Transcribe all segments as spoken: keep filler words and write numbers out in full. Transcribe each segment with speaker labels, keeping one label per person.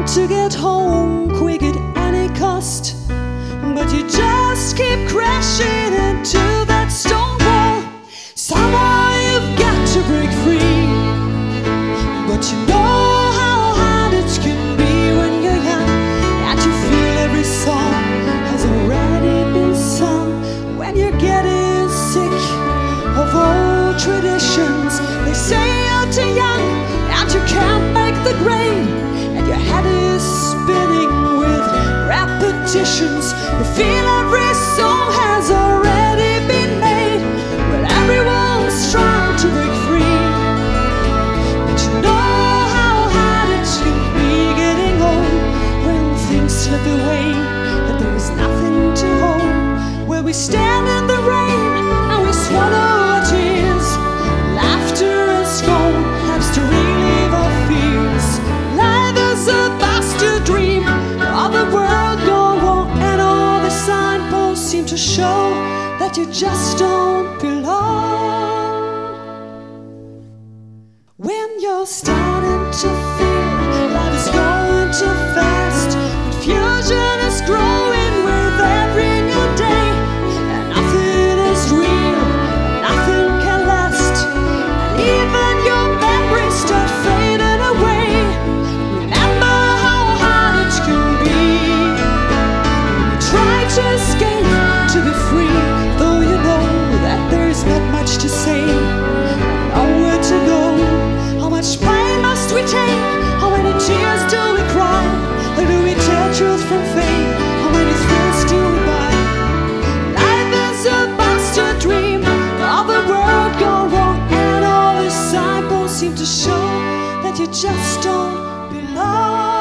Speaker 1: to get home quick at any cost, but you just keep crashing into that stone wall. Somehow you've got to break free, but you know how hard it can be when you're young, and you feel every song has already been sung. When you're getting sick of old traditions, they say you're too young and you can't make the grade, and your head is spinning with repetitions. You feel every song has already been made, but everyone's trying to break free. But you know how hard it can be getting old, when things slip away and there is nothing to hold. Where we stand in the rain and we swallow our tears, laughter and scorn helps to relieve our fears. Life is a bastard dream of the world gone wrong, and all the signposts seem to show that you just don't belong. When you're starting to feel life is going too fast, confusion is growing with every new day, and nothing is real, nothing can last, and even your memories start fading away. Remember how hard it can be when you try to escape, to be free, though you know that there is not much to say, nowhere to go. How much pain must we take? How many tears do we cry? Or do we tear truth from fame? How many thrills do we buy? Life is a bastard dream of a world gone wrong, and all the signposts seem to show that you just don't belong.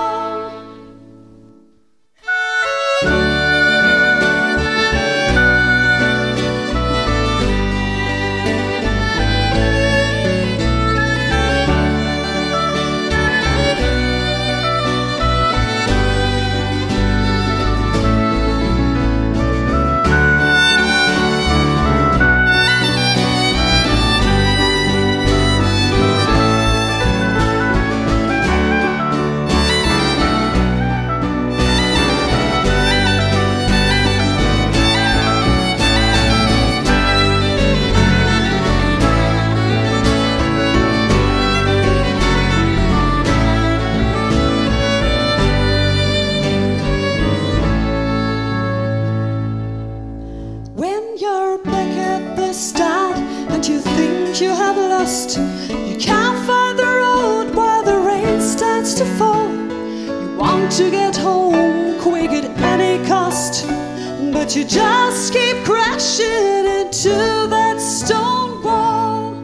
Speaker 1: When you're back at the start and you think you have lost, you can't find the road where the rain starts to fall. You want to get home quick at any cost, but you just keep crashing into that stone wall.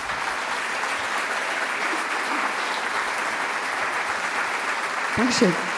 Speaker 1: Dankeschön.